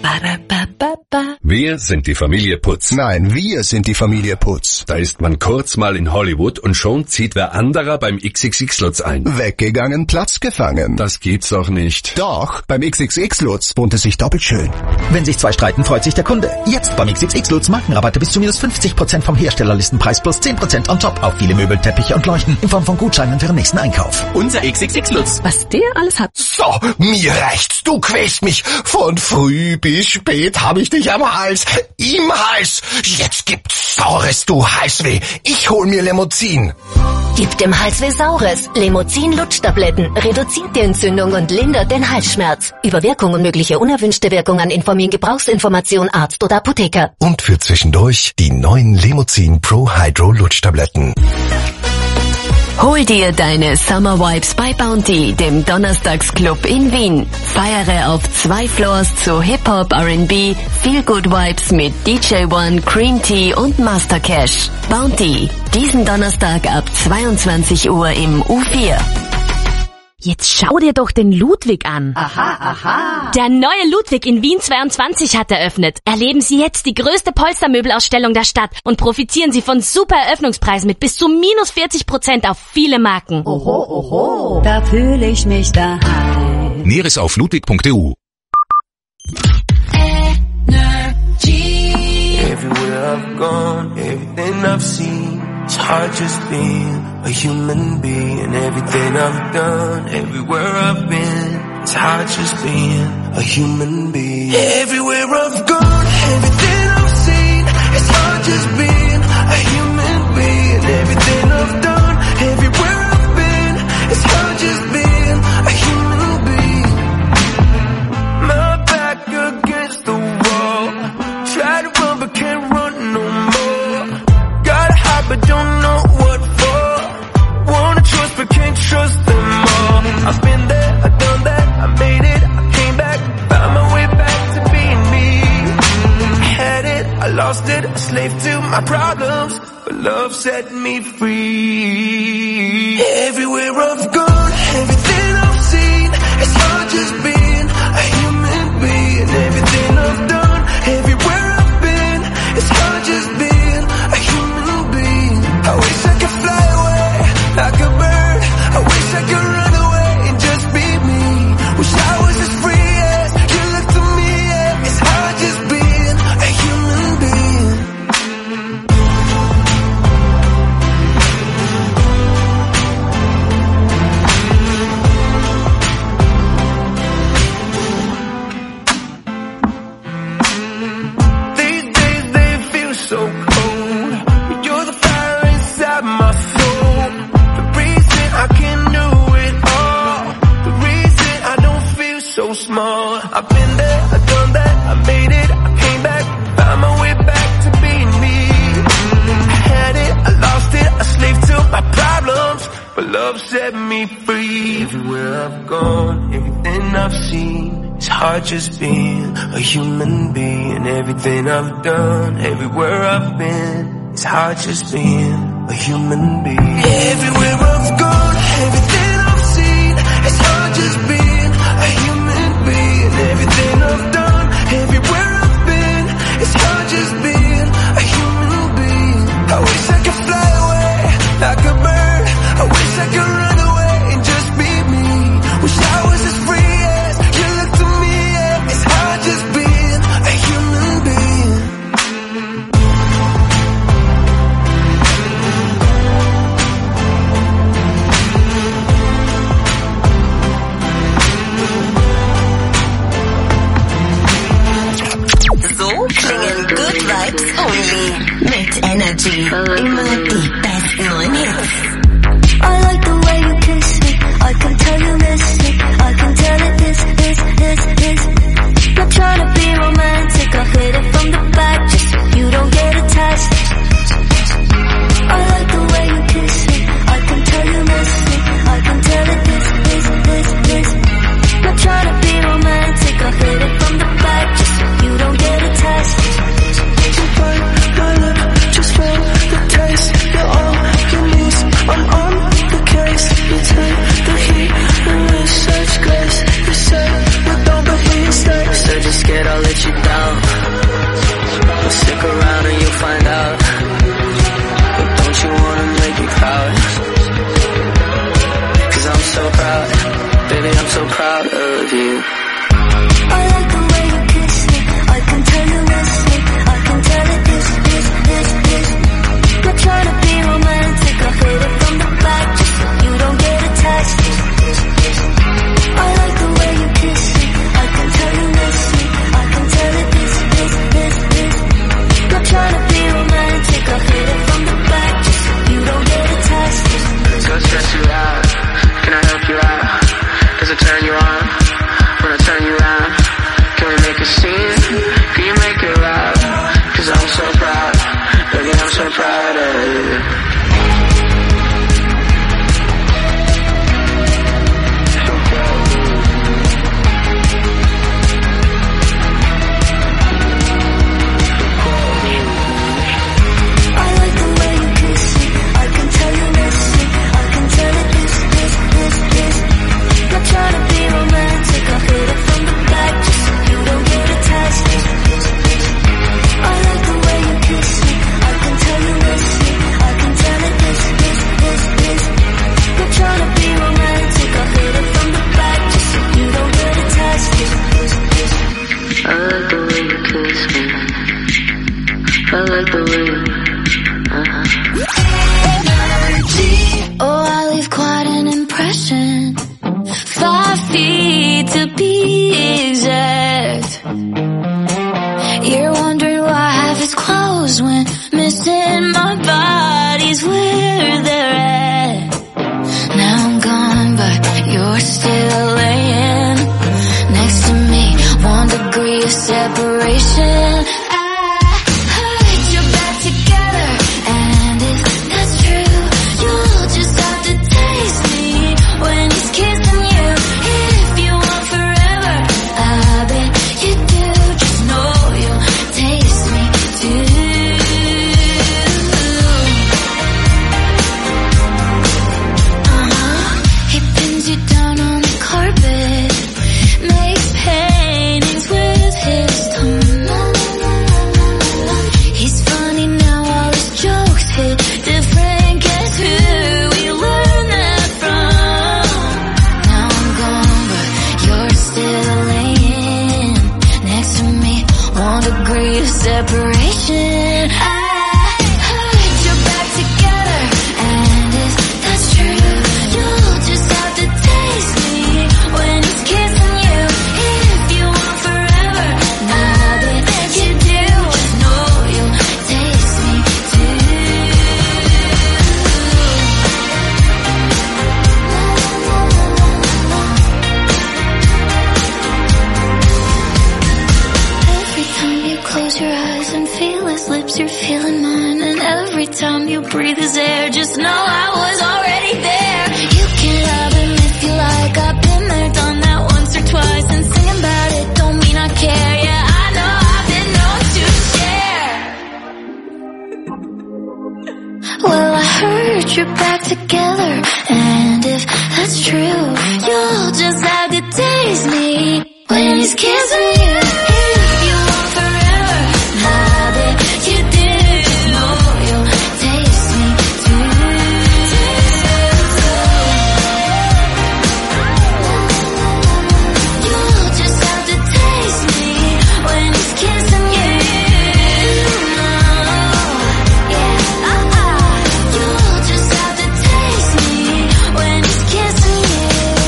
Wir sind die Familie Putz. Nein, wir sind die Familie Putz. Da ist man kurz mal in Hollywood und schon zieht wer anderer beim X X X-Lutz ein. Weggegangen, Platz gefangen. Das gibt's doch nicht. Doch, beim X X X-Lutz wohnt es sich doppelt schön. Wenn sich zwei streiten, freut sich der Kunde. Jetzt beim X X X-Lutz Markenrabatte bis zu minus fünfzig Prozent vom Herstellerlistenpreis plus zehn Prozent on top auf viele Möbel, Teppiche und Leuchten in Form von Gutscheinen für den nächsten Einkauf. Unser X X X-Lutz. Was der alles hat. So, mir reicht's. Du quälst mich. Von früh bis spät habe ich dich am Hals. Im Hals. Jetzt gibt's Saures, du Halsweh. Ich hol mir Lemozin. Gibt dem Halsweh Saures. Lemozin-Lutschtabletten reduziert die Entzündung und lindert den Halsschmerz. Über Wirkung und mögliche unerwünschte Wirkungen informieren Gebrauchsinformation Arzt oder Apotheker. Und für zwischendurch die neuen Lemozin Pro Hydro Lutschtabletten. Hol dir deine Summer Vibes bei Bounty, dem Donnerstagsclub in Wien. Feiere auf zwei Floors zu Hip-Hop, R and B, Feel Good Vibes mit D J One, Cream Tea und Master Cash. Bounty, diesen Donnerstag ab zweiundzwanzig Uhr im U vier. Jetzt schau dir doch den Ludwig an. Aha, aha. Der neue Ludwig in Wien zweiundzwanzig hat eröffnet. Erleben Sie jetzt die größte Polstermöbelausstellung der Stadt und profitieren Sie von super Eröffnungspreisen mit bis zu minus vierzig Prozent auf viele Marken. Oho, oho. Da fühle ich mich daheim. Näheres auf ludwig punkt e u. Everywhere I've gone, everything I've seen, it's hard just being a human being. Everything I've done, everywhere I've been, it's hard just being a human being. Everywhere I've gone, everything I've seen, it's hard just being a human being. Everything I've done, everywhere I've been, it's hard just being a human being. My back against the wall, try to run but can't run no more. Gotta hide but don't know what for. Wanna trust but can't trust them all. I've been there, I've done that, I made it, I came back, found my way back to being me. I had it, I lost it, my problems, but love set me free. Everywhere I've gone, everything I've seen, it's hard just being a human being. Everything I've done, everywhere I've been, it's hard just being a human being. I wish I could fly away like a bird. I wish I could run away and just be me. Wish I was as free as you look to me. Yeah. It's hard just being a human being. These days they feel so cold. You're the fire inside my soul. The reason I can do it all. The reason I don't feel so small. I've been there, I've done that, I made it, I came back, found my way back to being me. I had it, I lost it, a slave to my problems, but love set me free. Everywhere I've gone, everything I've seen, it's hard just being a human being. Everything I've done, everywhere I've been, it's hard just being a human being. Everywhere I've gone, everything I've seen, it's hard just being a human being. Everything I've done, everywhere I've been, it's hard just being a human being. I wish I could fly away like a bird. I wish I could run away and just be me. Wish I was as free as you look to me. Yeah. It's hard just being a human being. So klingen Good Vibes Only mit Energy. Immer die besten neuen Hits. I like the way you kiss me. I can tell you miss me. I can tell it this, this, this, this. Not trying to be romantic. I'll hit it from the back just so you don't get attached. I like the way you kiss me. I can tell you miss me. I can tell it this, this, this, this. Not trying to be romantic. I'll hit it from the back just so you don't get attached. You bite my lip, just feel the taste. You're all you need. I'm on the case. You take the heat and with such grace. You say you don't, but here you stay. Said you're scared I'll let you down. Well, stick around and you'll find out. But don't you wanna make me proud? Cause I'm so proud. Baby, I'm so proud of you. I like the way you kiss me. I can tell you miss me. I can tell it this, this, this, this. Not trying to be romantic. I'll hit it from the back just so you don't get attached. I like the way you kiss me. I can tell you miss me. I can tell it this, this, this, this. Not trying to be romantic. I'll hit it from the back just so you don't get attached. Go stress you out. Can I help you out? Does it turn you on? When I turn you around, can we make a scene? Can you make it loud? Cause I'm so proud. Baby, I'm so proud of you. I like the way you kiss me. I can tell you miss me. I can tell it this, this, this, this. Not trying to be romantic. I'll hit it from the back just so you don't get attached. I like the way you kiss me. I can tell you miss me. I breathe his air. Just know I was already there. You can love him if you like. I've been there, done that once or twice. And singing about it don't mean I care. Yeah, I know I've been known to share. Well, I heard you're back together, and if that's true, you'll just have to taste me when he's kissing you. If you want forever, now that you did, just know you'll taste me too. You'll just have to taste me when he's kissing you. Yeah, uh-uh. You'll just have to taste me when he's kissing you.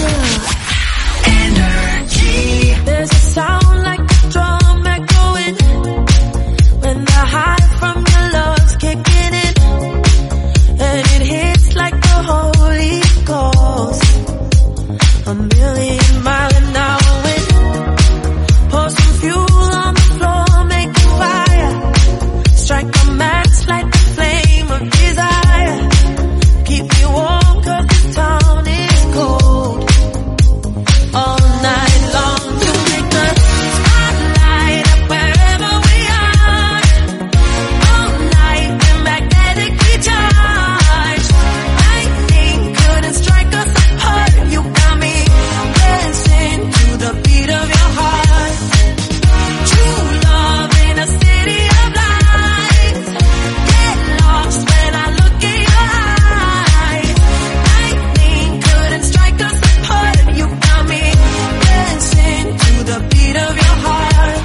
Energy. There's a sound like a drum echoing when the high from your love's kicking in, and it hits like the Holy Ghost. A million mile an hour wind. Pour some fuel on the floor, make a fire. Strike a match, light the flame of desire. Keep me warm 'cause this town is cold. All night long to make the spotlight up wherever we are. All night we're magnetically charged. Lightning couldn't strike us apart. You got me dancing to the beat of your heart. True love in a city of lights. Get lost when I look in your eyes. Lightning couldn't strike us apart. You got me dancing to the beat of your heart.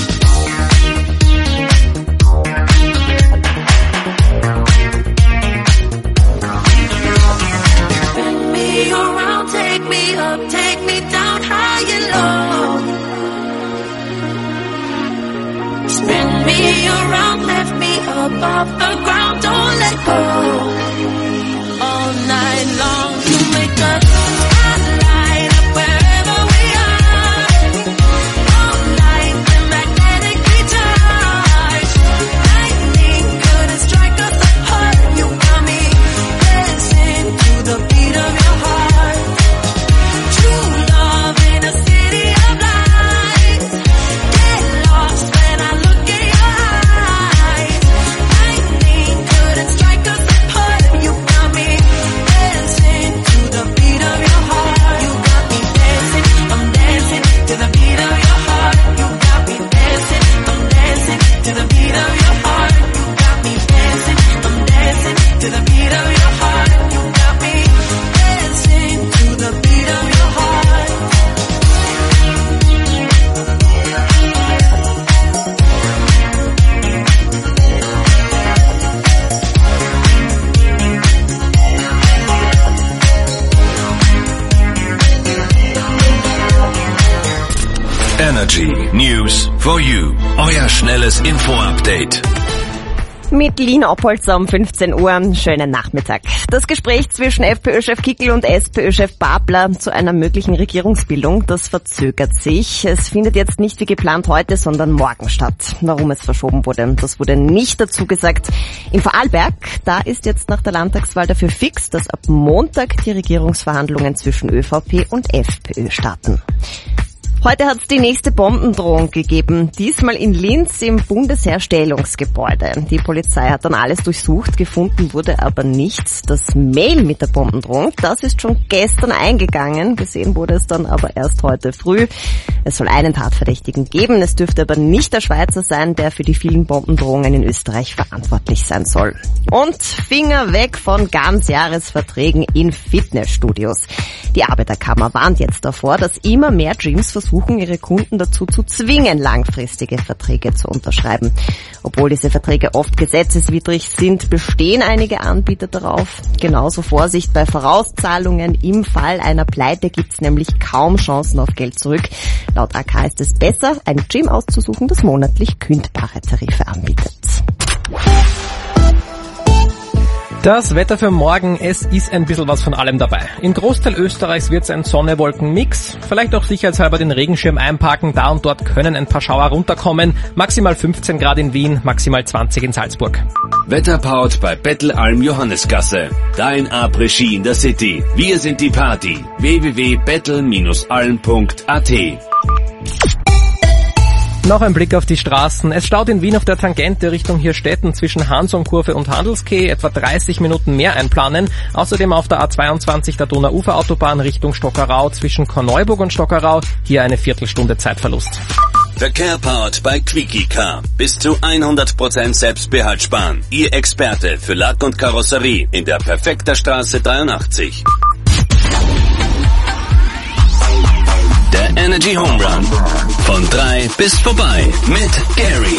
Spin me around, take me up, take me down high and low. Spin me around, lift me up off the ground, don't let go. All night long to make the spotlight up wherever we are. All night we're magnetically charged. Lightning couldn't strike us apart. You got me dancing to the beat of your heart. True love in a city of lights. Get lost when I look in your eyes. Lightning couldn't strike us apart. You got me dancing to the beat of your heart. You got me dancing, I'm dancing to the beat of your heart. You got me dancing, I'm dancing to the beat of your heart. You got me dancing, I'm dancing to the beat of your heart. You got me dancing to the beat of your heart. Energy News for You. Euer schnelles Info-Update. Mit Lina Oppolzer um fünfzehn Uhr. Schönen Nachmittag. Das Gespräch zwischen FPÖ-Chef Kickl und SPÖ-Chef Babler zu einer möglichen Regierungsbildung, das verzögert sich. Es findet jetzt nicht wie geplant heute, sondern morgen statt. Warum es verschoben wurde, das wurde nicht dazu gesagt. In Vorarlberg, da ist jetzt nach der Landtagswahl dafür fix, dass ab Montag die Regierungsverhandlungen zwischen ÖVP und FPÖ starten. Heute hat es die nächste Bombendrohung gegeben, diesmal in Linz im Bundesherstellungsgebäude. Die Polizei hat dann alles durchsucht, gefunden wurde aber nichts. Das Mail mit der Bombendrohung, das ist schon gestern eingegangen, gesehen wurde es dann aber erst heute früh. Es soll einen Tatverdächtigen geben, es dürfte aber nicht der Schweizer sein, der für die vielen Bombendrohungen in Österreich verantwortlich sein soll. Und Finger weg von Ganzjahresverträgen in Fitnessstudios. Die Arbeiterkammer warnt jetzt davor, dass immer mehr Gyms versuchen, ihre Kunden dazu zu zwingen, langfristige Verträge zu unterschreiben. Obwohl diese Verträge oft gesetzeswidrig sind, bestehen einige Anbieter darauf. Genauso Vorsicht bei Vorauszahlungen. Im Fall einer Pleite gibt's nämlich kaum Chancen auf Geld zurück. Laut A K ist es besser, ein Gym auszusuchen, das monatlich kündbare Tarife anbietet. Das Wetter für morgen, es ist ein bisschen was von allem dabei. Im Großteil Österreichs wird es ein Sonne-Wolken-Mix. Vielleicht auch sicherheitshalber den Regenschirm einparken. Da und dort können ein paar Schauer runterkommen. Maximal fünfzehn Grad in Wien, maximal zwanzig in Salzburg. Wetterpaut bei Bettelalm Johannesgasse. Dein Après-Ski in der City. Wir sind die Party. w w w punkt bettel Bindestrich alm punkt a t. Noch ein Blick auf die Straßen. Es staut in Wien auf der Tangente Richtung Hirstetten zwischen Hansonkurve und Handelskeh etwa dreißig Minuten mehr einplanen. Außerdem auf der A zweiundzwanzig der Donauuferautobahn Richtung Stockerau zwischen Korneuburg und Stockerau hier eine Viertelstunde Zeitverlust. Verkehr powered bei Quickie Car. Bis zu hundert Prozent Selbstbehalt sparen. Ihr Experte für Lack und Karosserie in der Perfekter Straße dreiundachtzig. Der Energy Home Run. Von drei bis vorbei mit Gary.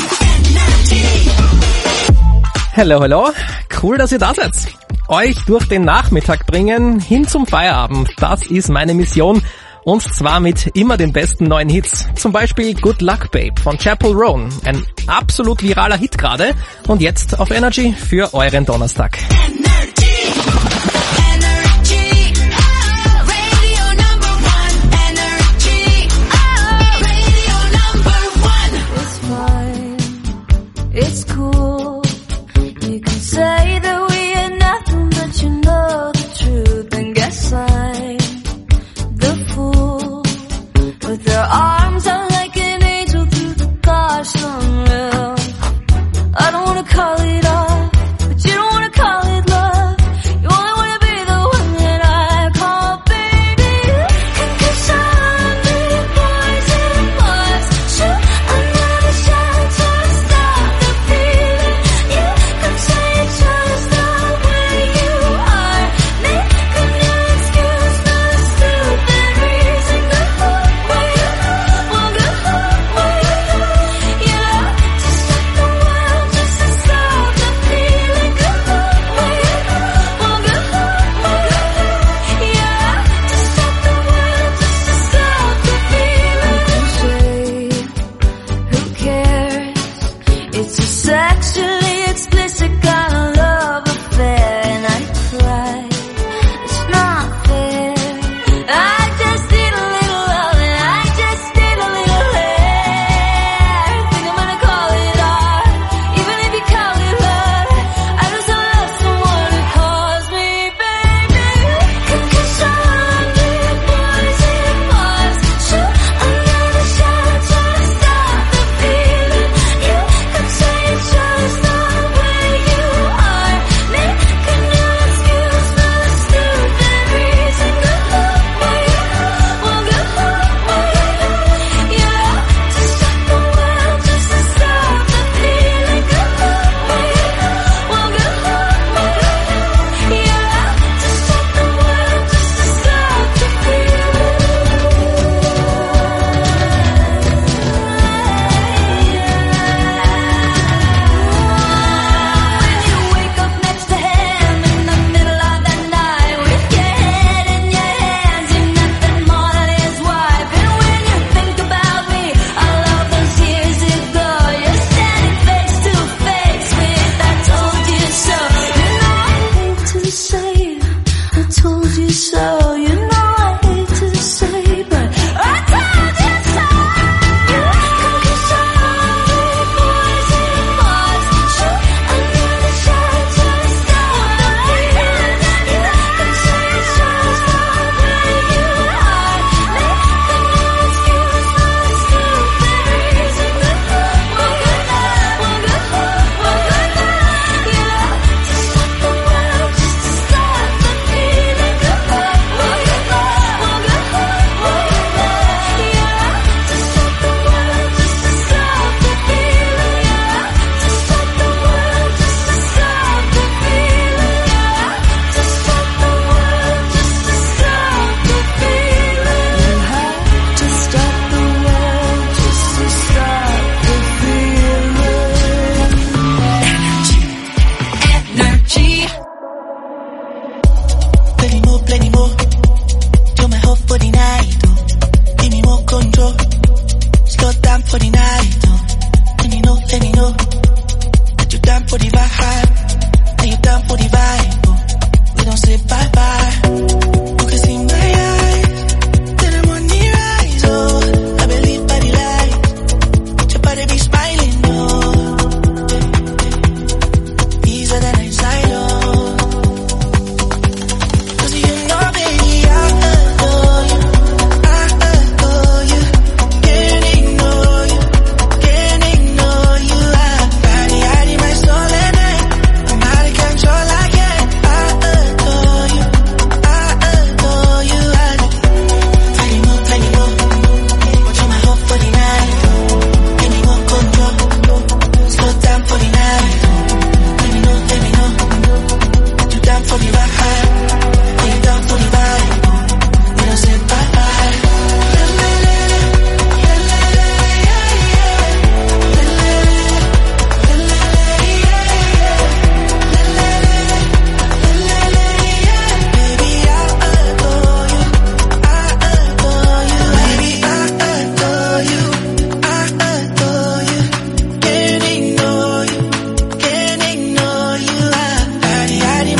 Hallo, hallo. Cool, dass ihr da seid. Euch durch den Nachmittag bringen, hin zum Feierabend. Das ist meine Mission. Und zwar mit immer den besten neuen Hits. Zum Beispiel Good Luck Babe von Chapel Roan. Ein absolut viraler Hit gerade. Und jetzt auf Energy für euren Donnerstag. It's cool. You can say that we are nothing, but you know the truth. And guess I'm the fool. With their arms out like an angel through the gosh unreal. I don't wanna call it off, but you don't wanna call it love.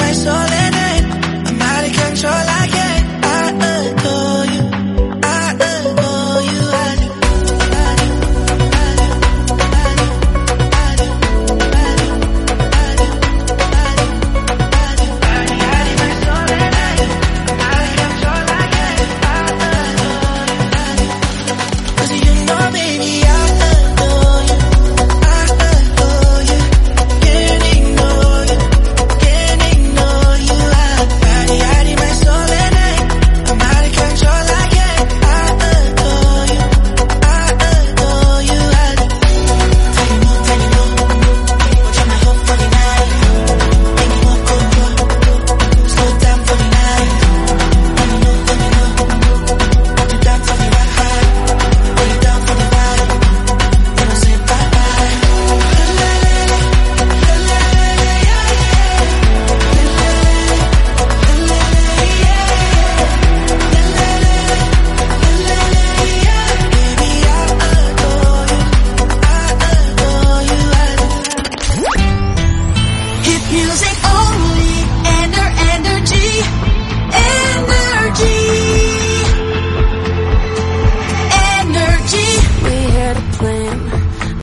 soledad.